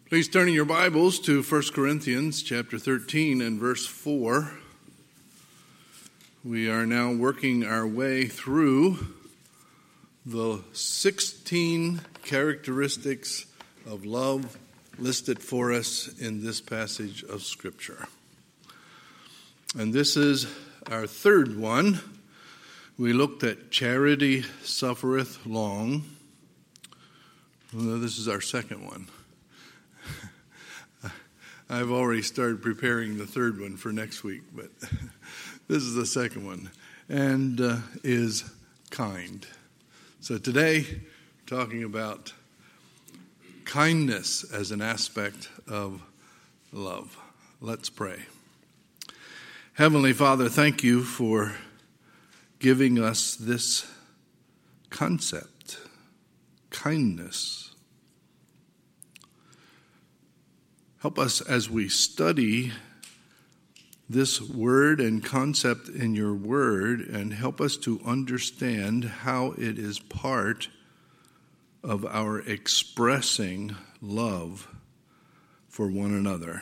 Please turn in your Bibles to 1 Corinthians chapter 13 and verse 4. We are now working our way through the 16 characteristics of love listed for us in this passage of Scripture. And this is our third one. We looked at charity suffereth long. Well, this is our second one. I've already started preparing the third one for next week, but this is the second one, and is kind. So today, talking about kindness as an aspect of love. Let's pray. Heavenly Father, thank you for giving us this concept, kindness. Help us as we study this word and concept in your word, and help us to understand how it is part of our expressing love for one another.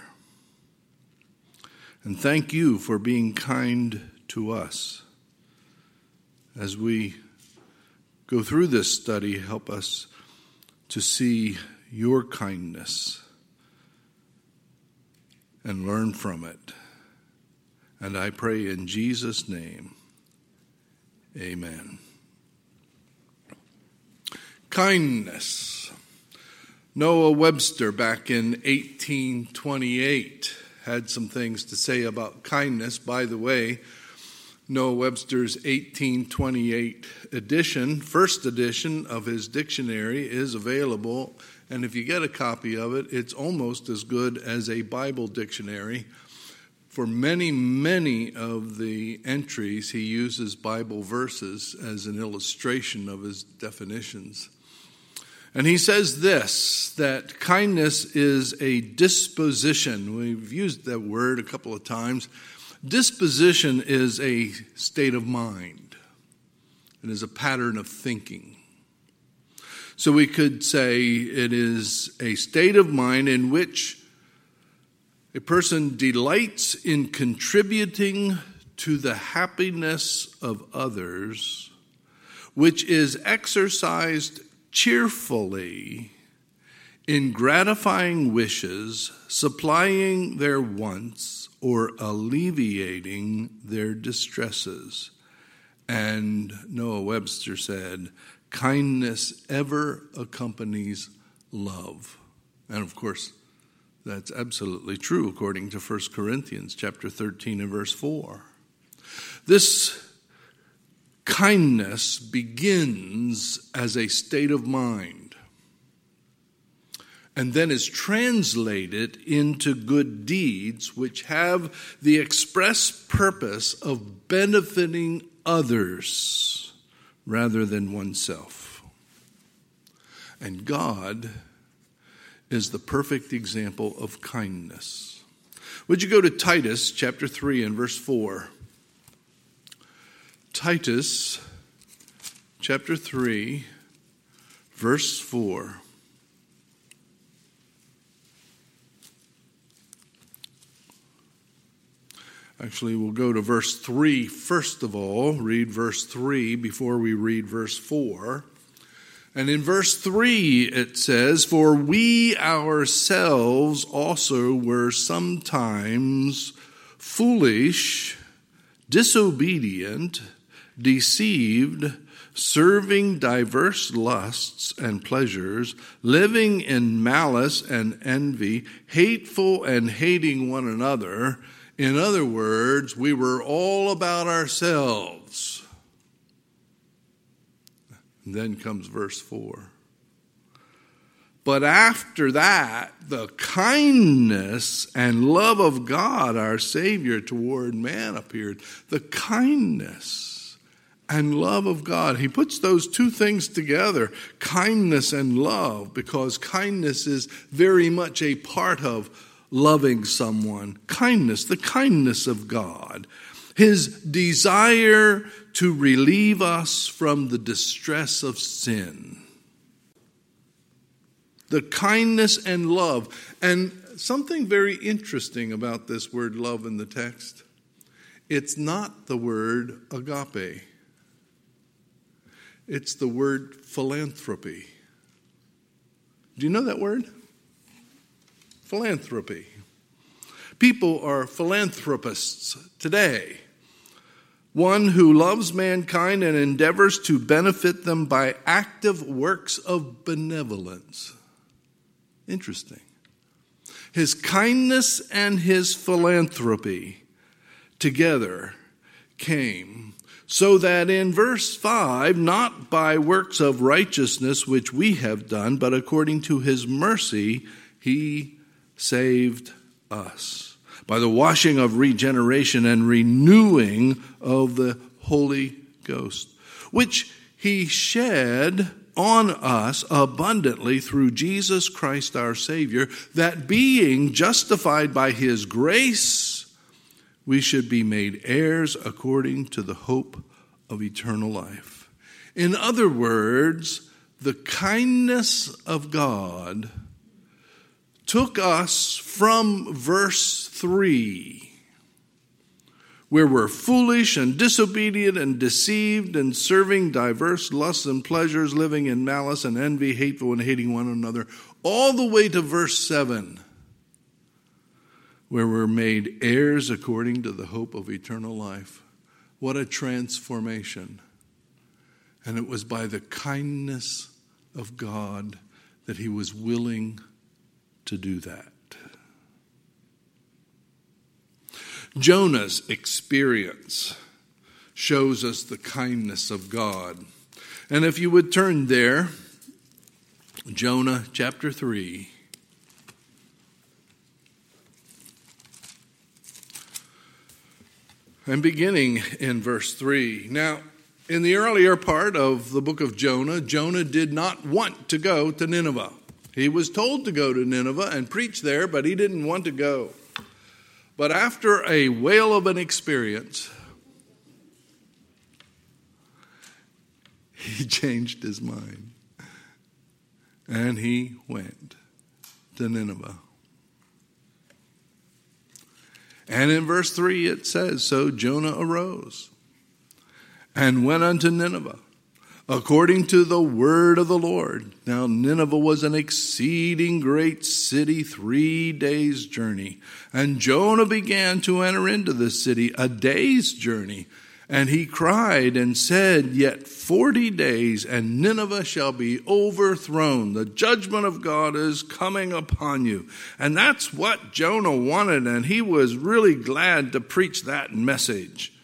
And thank you for being kind to us. As we go through this study, help us to see your kindness and learn from it. And I pray in Jesus' name, amen. Kindness. Noah Webster, back in 1828, had some things to say about kindness. By the way, Noah Webster's 1828 edition, first edition of his dictionary, is available. And if you get a copy of it, it's almost as good as a Bible dictionary. For many of the entries, he uses Bible verses as an illustration of his definitions. And he says this, that kindness is a disposition. We've used that word a couple of times. Disposition is a state of mind. It is a pattern of thinking. So we could say it is a state of mind in which a person delights in contributing to the happiness of others, which is exercised cheerfully in gratifying wishes, supplying their wants, or alleviating their distresses. And Noah Webster said, kindness ever accompanies love. And of course, that's absolutely true according to 1 Corinthians chapter 13 and verse 4. This kindness begins as a state of mind and then is translated into good deeds which have the express purpose of benefiting others rather than oneself. And God is the perfect example of kindness. Would you go to Titus chapter 3 and verse 4? Titus chapter 3, verse 4. Actually, we'll go to verse 3 first of all. Read verse 3 before we read verse 4. And in verse 3 it says, "For we ourselves also were sometimes foolish, disobedient, deceived, serving diverse lusts and pleasures, living in malice and envy, hateful and hating one another." In other words, we were all about ourselves. And then comes verse 4. But after that, the kindness and love of God, our Savior, toward man appeared. The kindness and love of God. He puts those two things together, kindness and love, because kindness is very much a part of loving someone. Kindness, the kindness of God. His desire to relieve us from the distress of sin. the kindness and love. And something very interesting about this word love in the text, it's not the word agape. It's the word philanthropy. Do you know that word? Philanthropy. People are philanthropists today. One who loves mankind and endeavors to benefit them by active works of benevolence. Interesting. His kindness and his philanthropy together came so that in verse 5, not by works of righteousness which we have done, but according to his mercy, he saved us by the washing of regeneration and renewing of the Holy Ghost, which he shed on us abundantly through Jesus Christ our Savior, that being justified by his grace, we should be made heirs according to the hope of eternal life. In other words, the kindness of God took us from verse 3, where we're foolish and disobedient and deceived and serving diverse lusts and pleasures, living in malice and envy, hateful and hating one another, all the way to verse 7, where we're made heirs according to the hope of eternal life. What a transformation. And it was by the kindness of God that he was willing to do that. Jonah's experience shows us the kindness of God. And if you would turn there, Jonah chapter 3. And beginning in verse 3. Now, in the earlier part of the book of Jonah, Jonah did not want to go to Nineveh. He was told to go to Nineveh and preach there, but he didn't want to go. But after a whale of an experience, he changed his mind. And he went to Nineveh. And in verse 3 it says, so Jonah arose and went unto Nineveh, according to the word of the Lord. Now Nineveh was an exceeding great city, 3 days' journey. And Jonah began to enter into the city, a day's journey. And he cried and said, yet 40 days, and Nineveh shall be overthrown. The judgment of God is coming upon you. And that's what Jonah wanted, and he was really glad to preach that message.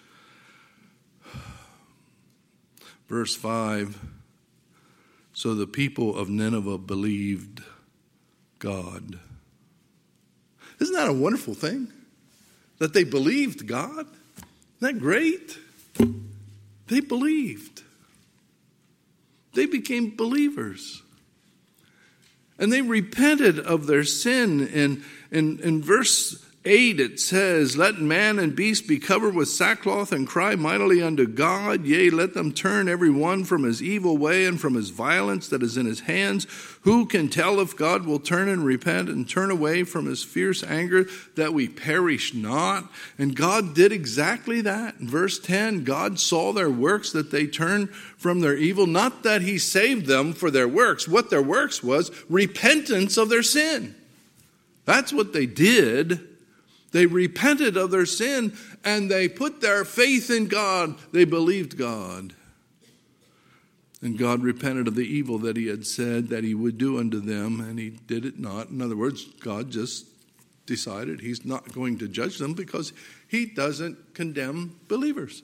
Verse 5, so the people of Nineveh believed God. Isn't that a wonderful thing? That they believed God? Isn't that great? They believed. They became believers. And they repented of their sin. In verse 8 it says, let man and beast be covered with sackcloth and cry mightily unto God. Yea, let them turn every one from his evil way and from his violence that is in his hands. Who can tell if God will turn and repent and turn away from his fierce anger that we perish not? And God did exactly that. In verse 10, God saw their works, that they turned from their evil. Not that he saved them for their works. What their works was repentance of their sin. That's what they did. They repented of their sin and they put their faith in God. They believed God. And God repented of the evil that he had said that he would do unto them, and he did it not. In other words, God just decided he's not going to judge them because he doesn't condemn believers.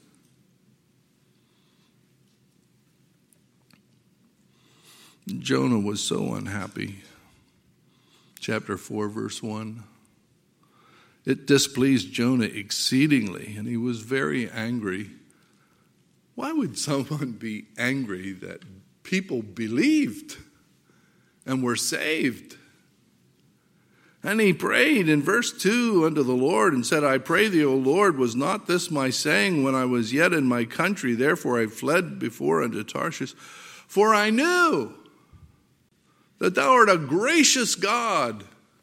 Jonah was so unhappy. Chapter 4, verse 1. It displeased Jonah exceedingly, and he was very angry. Why would someone be angry that people believed and were saved? And he prayed in verse 2 unto the Lord and said, I pray thee, O Lord, was not this my saying when I was yet in my country? Therefore I fled before unto Tarshish, for I knew that thou art a gracious God.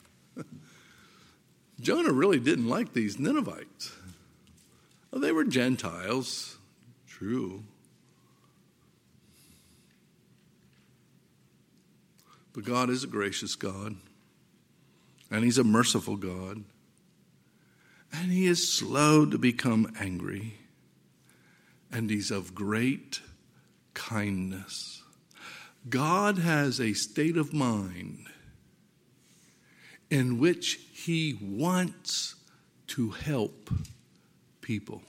Jonah really didn't like these Ninevites. Well, they were Gentiles, true. But God is a gracious God, and he's a merciful God, and he is slow to become angry, and he's of great kindness. God has a state of mind in which he wants to help people.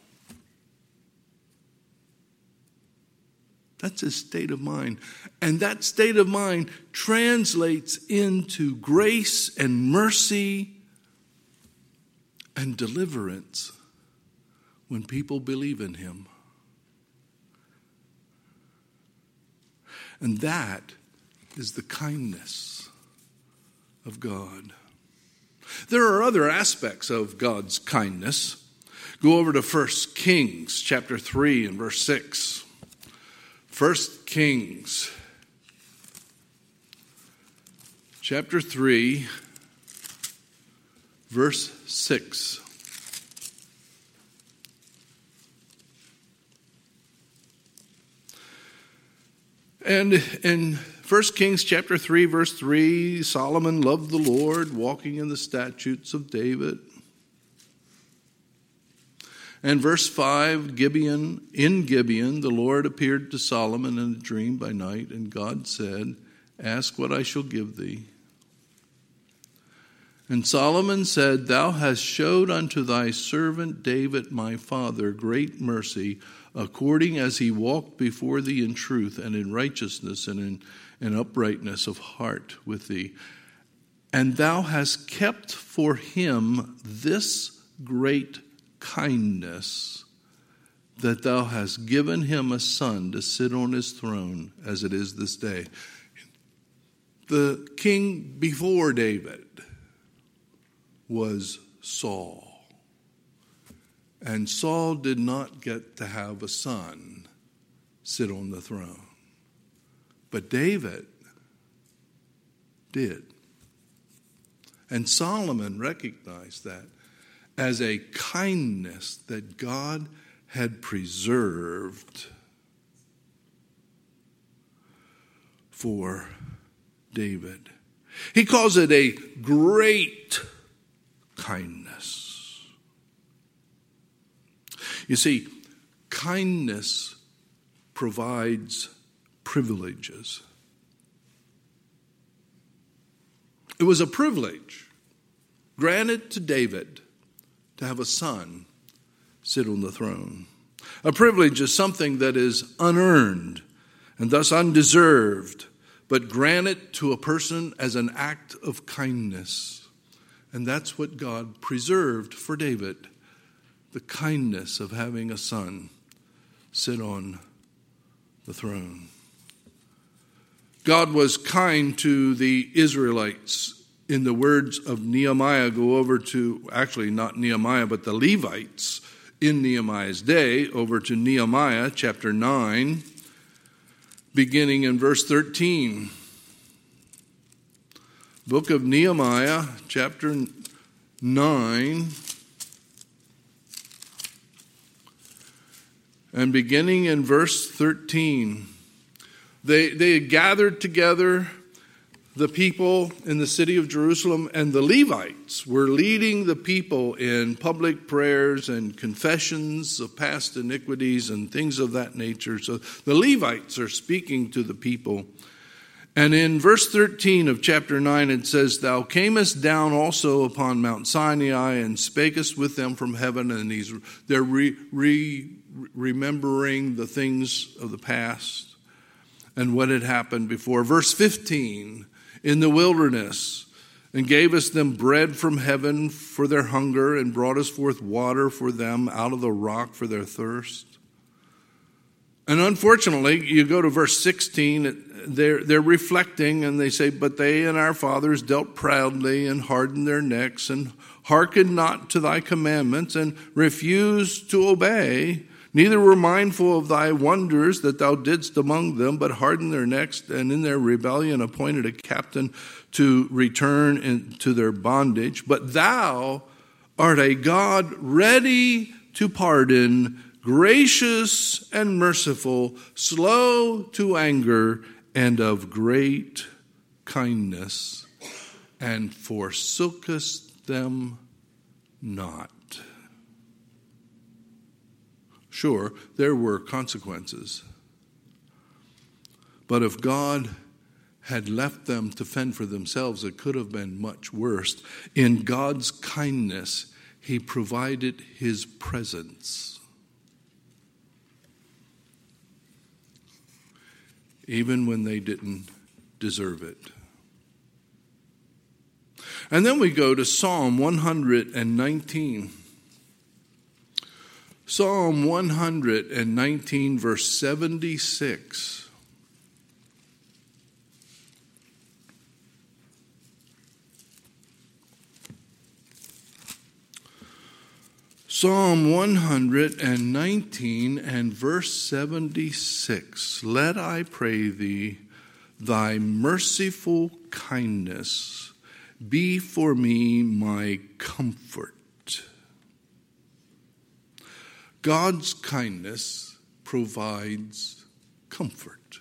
That's his state of mind. And that state of mind translates into grace and mercy and deliverance when people believe in him. And that is the kindness of God. There are other aspects of God's kindness. Go over to 1 Kings chapter 3 and verse 6. 1 Kings chapter 3 verse 6. And in 1 Kings chapter 3 verse 3, Solomon loved the Lord, walking in the statutes of David. And verse 5, in Gibeon, the Lord appeared to Solomon in a dream by night, and God said, ask what I shall give thee. And Solomon said, thou hast showed unto thy servant David my father great mercy, according as he walked before thee in truth and in righteousness and in uprightness of heart with thee. And thou hast kept for him this great kindness, that thou hast given him a son to sit on his throne as it is this day. The king before David was Saul. And Saul did not get to have a son sit on the throne. But David did. And Solomon recognized that as a kindness that God had preserved for David. He calls it a great kindness. You see, kindness provides privileges. It was a privilege granted to David to have a son sit on the throne. A privilege is something that is unearned and thus undeserved, but granted to a person as an act of kindness. And that's what God preserved for David, the kindness of having a son sit on the throne. God was kind to the Israelites. In the words of Nehemiah, go over to, actually not Nehemiah, but the Levites in Nehemiah's day, over to Nehemiah chapter 9, beginning in verse 13. Book of Nehemiah, chapter 9, and beginning in verse 13. They had gathered together the people in the city of Jerusalem, and the Levites were leading the people in public prayers and confessions of past iniquities and things of that nature. So the Levites are speaking to the people. And in verse 13 of chapter 9 it says, thou camest down also upon Mount Sinai and spakest with them from heaven. And they're remembering the things of the past and what had happened before. Verse 15, in the wilderness, and gavest them bread from heaven for their hunger, and broughtest forth water for them out of the rock for their thirst. And unfortunately, you go to verse 16, they're reflecting, and they say, but they and our fathers dealt proudly and hardened their necks, and hearkened not to thy commandments, and refused to obey, Neither were mindful of thy wonders that thou didst among them, but hardened their necks, and in their rebellion appointed a captain to return into their bondage. But thou art a God ready to pardon, gracious and merciful, slow to anger, and of great kindness, and forsookest them not. Sure, there were consequences. But if God had left them to fend for themselves, it could have been much worse. In God's kindness, he provided his presence. Even when they didn't deserve it. And then we go to Psalm 119. Psalm 119, verse 76. Psalm 119 and verse 76. Let, I pray thee, thy merciful kindness be for me my comfort. God's kindness provides comfort.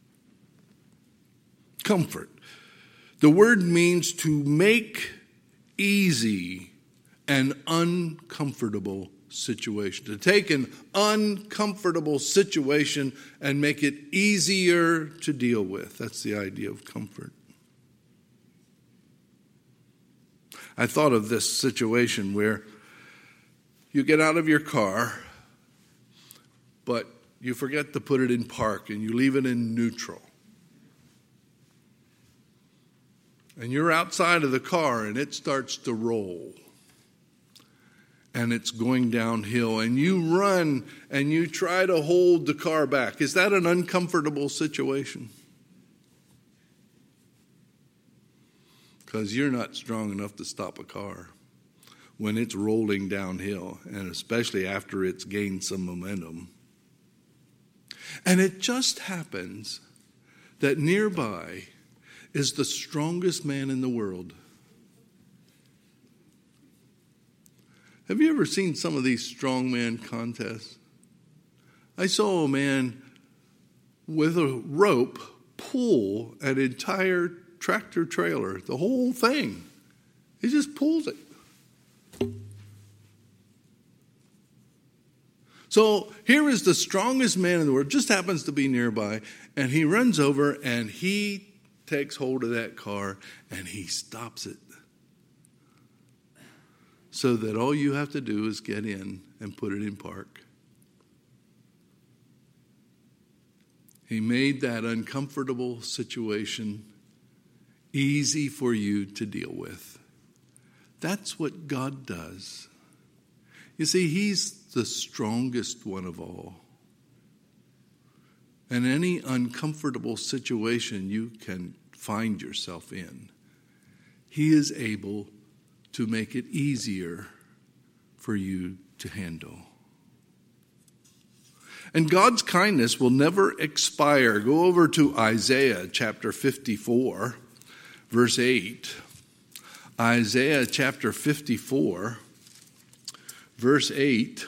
Comfort. The word means to make easy an uncomfortable situation. To take an uncomfortable situation and make it easier to deal with. That's the idea of comfort. I thought of this situation where you get out of your car, but you forget to put it in park and you leave it in neutral. And you're outside of the car and it starts to roll. And it's going downhill and you run and you try to hold the car back. Is that an uncomfortable situation? Because you're not strong enough to stop a car when it's rolling downhill, and especially after it's gained some momentum. And it just happens that nearby is the strongest man in the world. Have you ever seen some of these strongman contests? I saw a man with a rope pull an entire tractor trailer, the whole thing. He just pulls it. So here is the strongest man in the world, just happens to be nearby, and he runs over and he takes hold of that car and he stops it. So that all you have to do is get in and put it in park. He made that uncomfortable situation easy for you to deal with. That's what God does. You see, he's the strongest one of all. And any uncomfortable situation you can find yourself in, he is able to make it easier for you to handle. And God's kindness will never expire. Go over to Isaiah chapter 54, verse 8. Isaiah chapter 54, verse 8.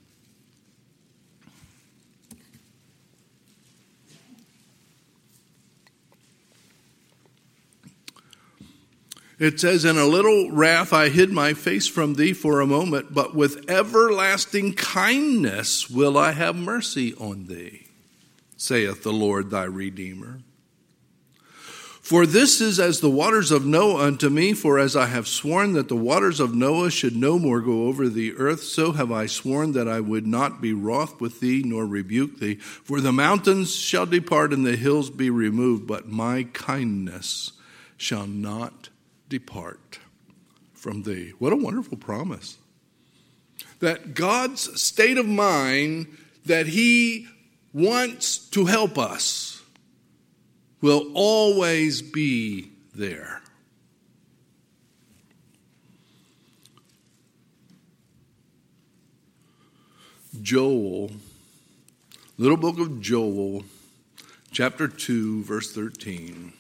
It says, "In a little wrath I hid my face from thee for a moment, but with everlasting kindness will I have mercy on thee, saith the Lord thy Redeemer. For this is as the waters of Noah unto me, for as I have sworn that the waters of Noah should no more go over the earth, so have I sworn that I would not be wroth with thee, nor rebuke thee. For the mountains shall depart and the hills be removed, but my kindness shall not depart from thee." What a wonderful promise. That God's state of mind, that he wants to help us, will always be there. Joel Little book of Joel, chapter 2, verse 13.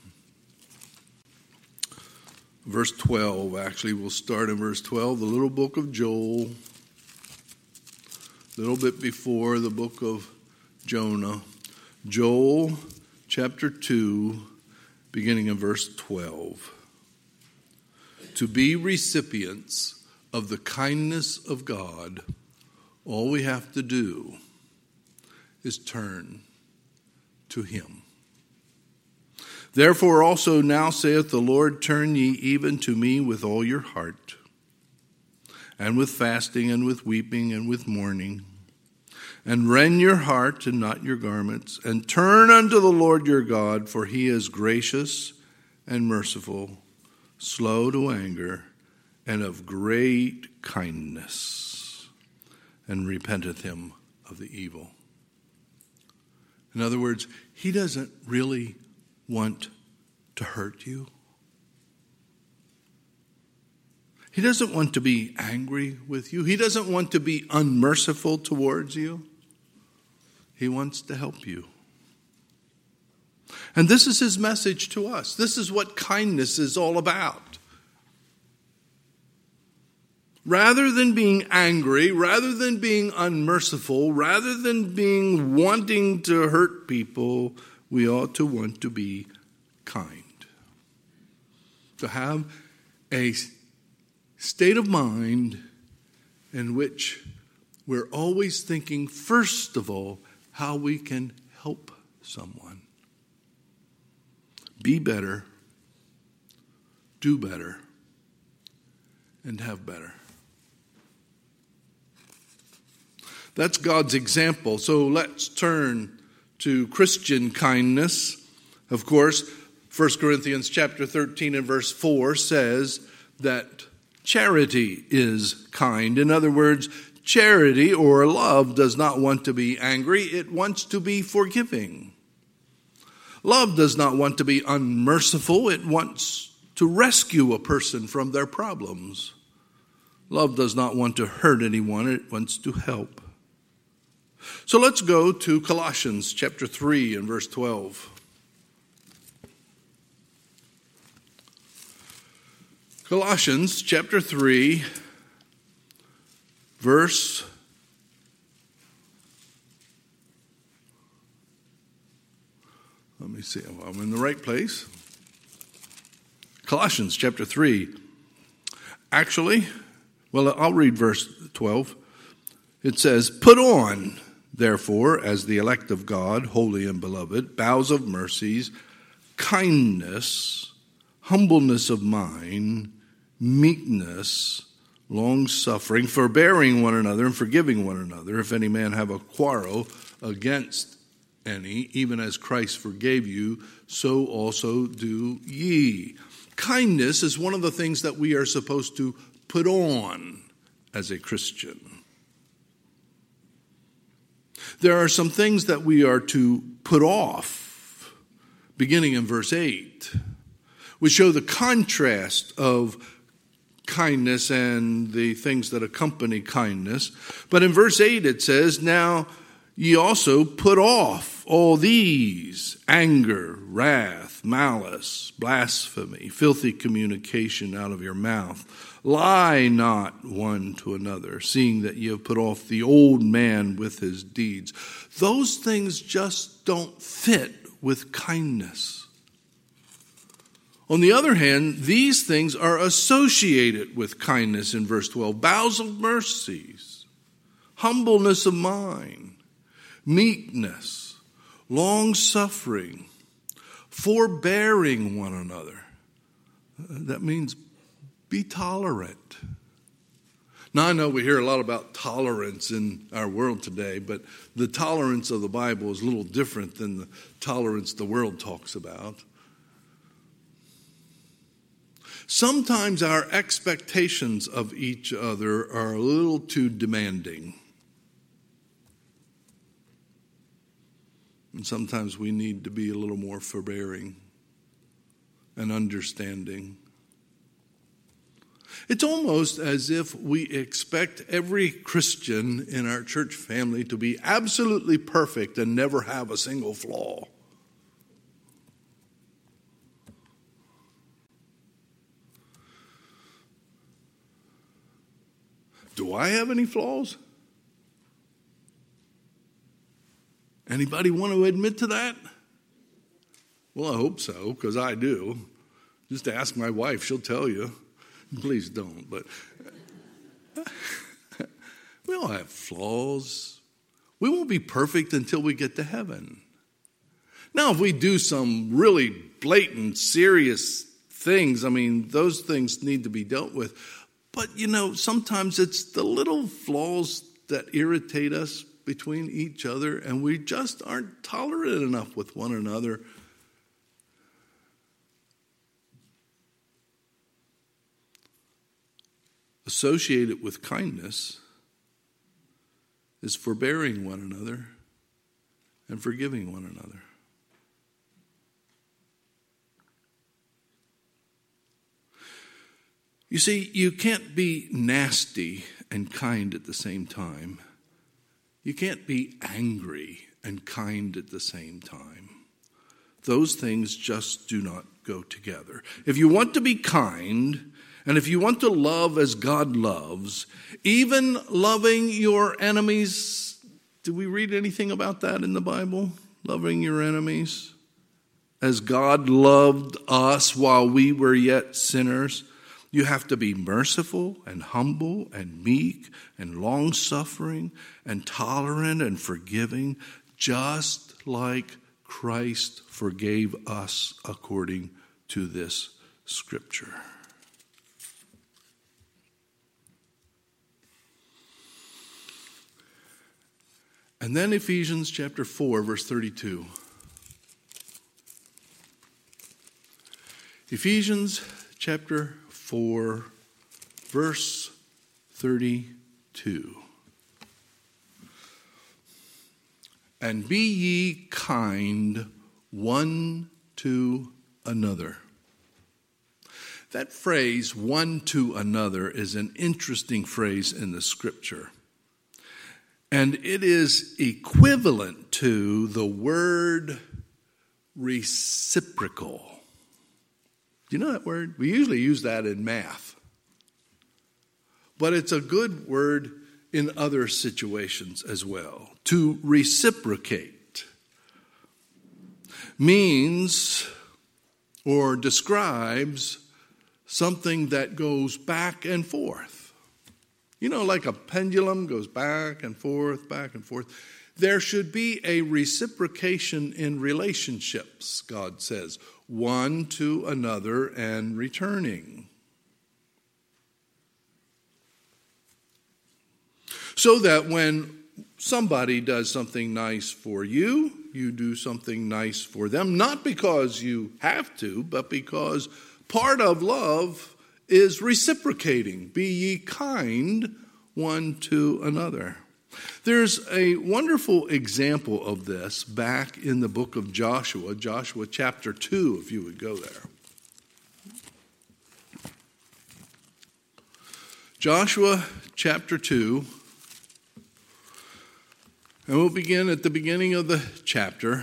Verse 12, actually, we'll start in verse 12. The little book of Joel, a little bit before the book of Jonah. Joel, chapter 2, beginning in verse 12. To be recipients of the kindness of God, all we have to do is turn to him. Therefore also now saith the Lord, turn ye even to me with all your heart, and with fasting, and with weeping, and with mourning, and rend your heart and not your garments, and turn unto the Lord your God, for he is gracious and merciful, slow to anger, and of great kindness, and repenteth him of the evil. In other words, he doesn't really want to hurt you. He doesn't want to be angry with you. He doesn't want to be unmerciful towards you. He wants to help you. And this is his message to us. This is what kindness is all about. Rather than being angry, rather than being unmerciful, rather than being wanting to hurt people, we ought to want to be kind. To have a state of mind in which we're always thinking, first of all, how we can help someone. Be better, do better, and have better. That's God's example. So let's turn to Christian kindness. Of course, 1 Corinthians chapter 13 and verse 4 says that charity is kind. In other words, charity or love does not want to be angry. It wants to be forgiving. Love does not want to be unmerciful. It wants to rescue a person from their problems. Love does not want to hurt anyone. It wants to help. So let's go to Colossians chapter 3 and verse 12. Colossians chapter 3, verse 12. Let me see if I'm in the right place. Colossians chapter 3. Actually, well, I'll read verse 12. It says, put on, therefore, as the elect of God, holy and beloved, bowels of mercies, kindness, humbleness of mind, meekness, long-suffering, forbearing one another and forgiving one another. If any man have a quarrel against any, even as Christ forgave you, so also do ye. Kindness is one of the things that we are supposed to put on as a Christian. There are some things that we are to put off, beginning in verse 8, which show the contrast of kindness and the things that accompany kindness. But in verse 8 it says, now ye also put off all these: anger, wrath, malice, blasphemy, filthy communication out of your mouth. Lie not one to another, seeing that ye have put off the old man with his deeds. Those things just don't fit with kindness. On the other hand, these things are associated with kindness in verse 12. Bowels of mercies, humbleness of mind, meekness, long-suffering, forbearing one another. That means be tolerant. Now, I know we hear a lot about tolerance in our world today, but the tolerance of the Bible is a little different than the tolerance the world talks about. Sometimes our expectations of each other are a little too demanding. And sometimes we need to be a little more forbearing and understanding. It's almost as if we expect every Christian in our church family to be absolutely perfect and never have a single flaw. Do I have any flaws? Anybody want to admit to that? Well, I hope so, because I do. Just ask my wife, she'll tell you. Please don't, but we all have flaws. We won't be perfect until we get to heaven. Now, if we do some really blatant, serious things, those things need to be dealt with. But, sometimes it's the little flaws that irritate us between each other, and we just aren't tolerant enough with one another. Associated with kindness is forbearing one another and forgiving one another. You see, you can't be nasty and kind at the same time. You can't be angry and kind at the same time. Those things just do not go together. If you want to be kind, and if you want to love as God loves, even loving your enemies, do we read anything about that in the Bible? Loving your enemies? As God loved us while we were yet sinners. You have to be merciful and humble and meek and long-suffering and tolerant and forgiving, just like Christ forgave us according to this scripture. And then Ephesians chapter 4, verse 32. Ephesians chapter 4, verse 32. And be ye kind one to another. That phrase, one to another, is an interesting phrase in the scripture. And it is equivalent to the word reciprocal. Do you know that word? We usually use that in math. But it's a good word in other situations as well. To reciprocate means or describes something that goes back and forth. Like a pendulum goes back and forth, back and forth. There should be a reciprocation in relationships, God says, one to another and returning. So that when somebody does something nice for you, you do something nice for them, not because you have to, but because part of love is reciprocating. Be ye kind one to another. There's a wonderful example of this back in the book of Joshua, Joshua chapter 2, if you would go there. Joshua chapter 2, and we'll begin at the beginning of the chapter.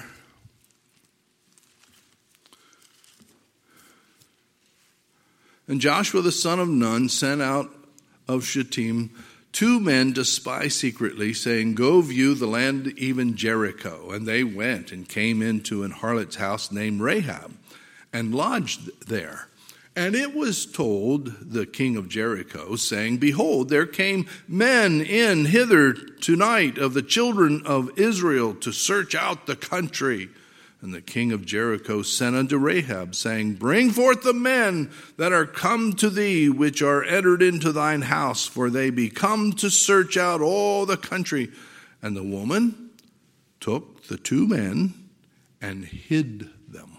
And Joshua the son of Nun sent out of Shittim 2 men to spy secretly, saying, Go view the land, even Jericho. And they went and came into an harlot's house named Rahab, and lodged there. And it was told the king of Jericho, saying, Behold, there came men in hither tonight of the children of Israel to search out the country. And the king of Jericho sent unto Rahab, saying, Bring forth the men that are come to thee, which are entered into thine house, for they be come to search out all the country. And the woman took the 2 men and hid them,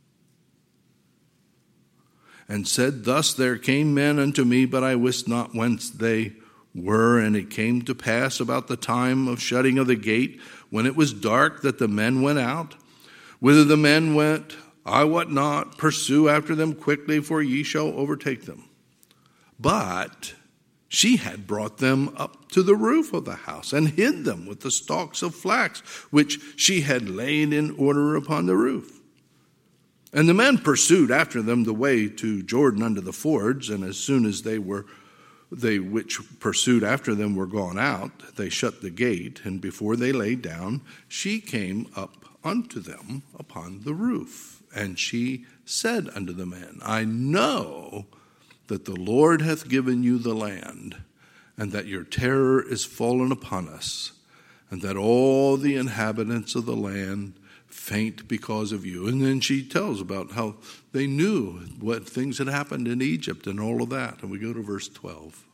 and said, Thus there came men unto me, but I wist not whence they were. And it came to pass about the time of shutting of the gate, when it was dark, that the men went out. Whither the men went, I wot not. Pursue after them quickly, for ye shall overtake them. But she had brought them up to the roof of the house and hid them with the stalks of flax, which she had laid in order upon the roof. And the men pursued after them the way to Jordan unto the fords, and as soon as they which pursued after them were gone out, they shut the gate, and before they lay down, she came up unto them upon the roof. And she said unto the men, I know that the Lord hath given you the land, and that your terror is fallen upon us, and that all the inhabitants of the land faint because of you. And then she tells about how they knew what things had happened in Egypt and all of that. And we go to verse 12.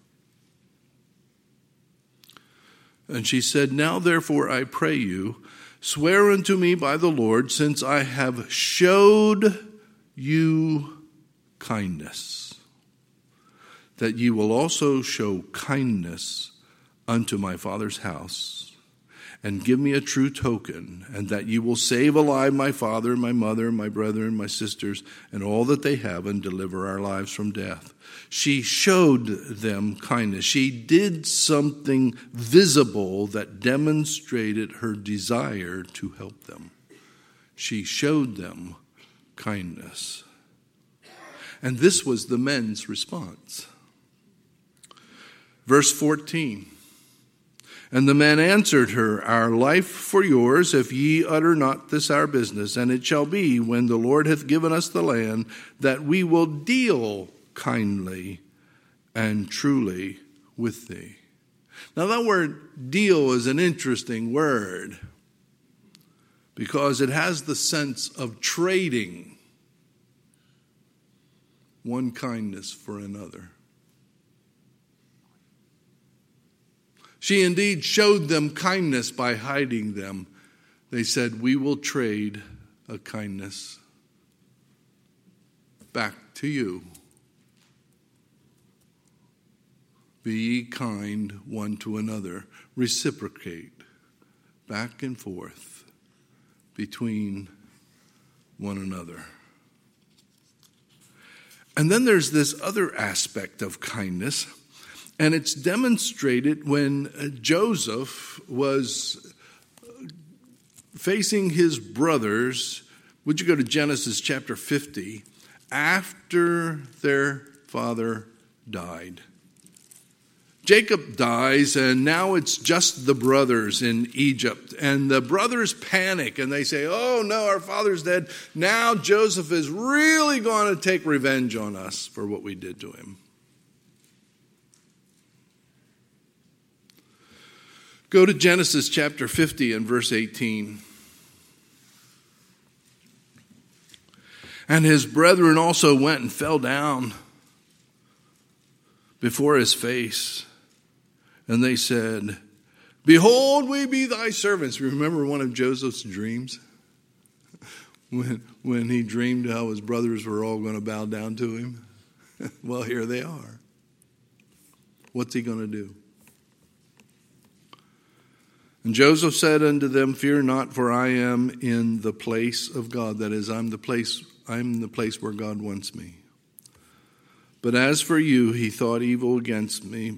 And she said, Now therefore I pray you, swear unto me by the Lord, since I have showed you kindness, that ye will also show kindness unto my father's house, and give me a true token, and that ye will save alive my father, my mother, my brethren, my sisters, and all that they have, and deliver our lives from death. She showed them kindness. She did something visible that demonstrated her desire to help them. She showed them kindness. And this was the men's response. Verse 14. And the men answered her, Our life for yours, if ye utter not this our business. And it shall be, when the Lord hath given us the land, that we will deal kindly and truly with thee. Now that word deal is an interesting word, because it has the sense of trading one kindness for another. She indeed showed them kindness by hiding them. They said, We will trade a kindness back to you. Be ye kind one to another. Reciprocate back and forth between one another. And then there's this other aspect of kindness. And it's demonstrated when Joseph was facing his brothers. Would you go to Genesis chapter 50? After their father died. Jacob dies, and now it's just the brothers in Egypt. And the brothers panic, and they say, Oh, no, our father's dead. Now Joseph is really going to take revenge on us for what we did to him. Go to Genesis chapter 50 and verse 18. And his brethren also went and fell down before his face. And they said, Behold, we be thy servants. Remember one of Joseph's dreams? When he dreamed how his brothers were all going to bow down to him? Well, here they are. What's he going to do? And Joseph said unto them, Fear not, for I am in the place of God. That is, I'm the place where God wants me. But as for you, ye thought evil against me,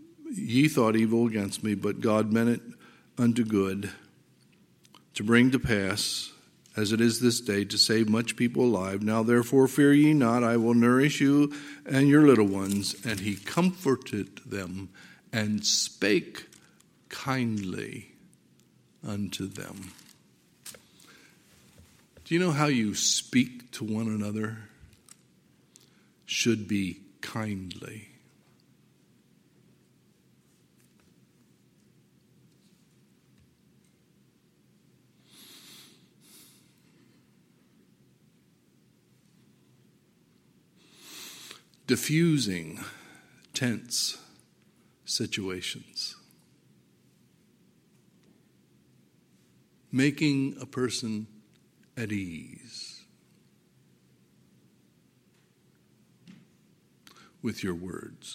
but God meant it unto good, to bring to pass, as it is this day, to save much people alive. Now therefore fear ye not, I will nourish you and your little ones. And he comforted them and spake kindly unto them. Do you know how you speak to one another? Should be kindly. Diffusing tense situations. Making a person at ease with your words.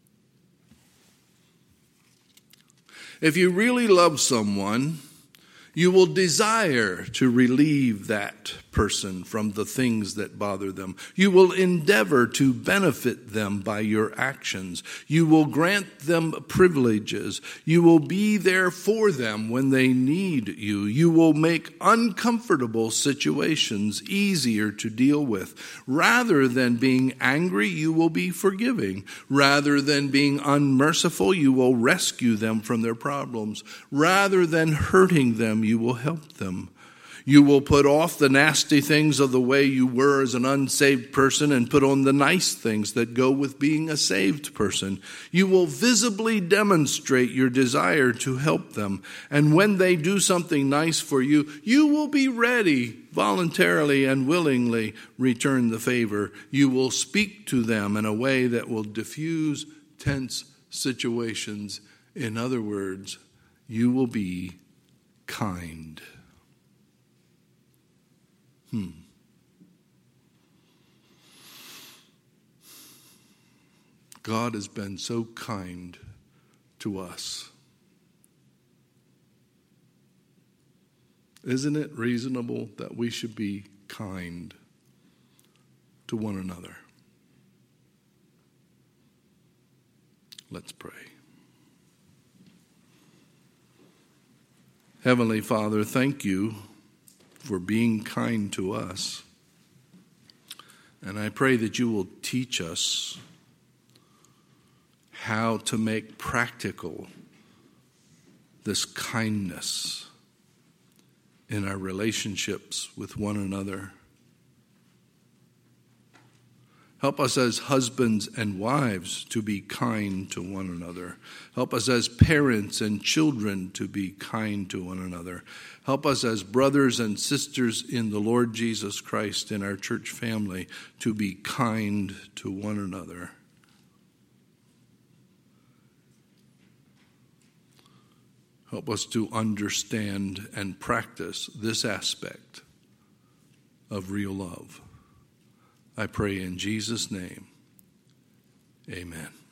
If you really love someone, You will desire to relieve that person from the things that bother them. You will endeavor to benefit them by your actions. You will grant them privileges. You will be there for them when they need you. You will make uncomfortable situations easier to deal with. Rather than being angry, you will be forgiving. Rather than being unmerciful, you will rescue them from their problems. Rather than hurting them, you will help them. You will put off the nasty things of the way you were as an unsaved person and put on the nice things that go with being a saved person. You will visibly demonstrate your desire to help them. And when they do something nice for you, you will be ready, voluntarily and willingly return the favor. You will speak to them in a way that will diffuse tense situations. In other words, you will be kind. God has been so kind to us. Isn't it reasonable that we should be kind to one another? Let's pray. Heavenly Father, thank you for being kind to us. And I pray that you will teach us how to make practical this kindness in our relationships with one another. Help us as husbands and wives to be kind to one another. Help us as parents and children to be kind to one another. Help us as brothers and sisters in the Lord Jesus Christ in our church family to be kind to one another. Help us to understand and practice this aspect of real love. I pray in Jesus' name, amen.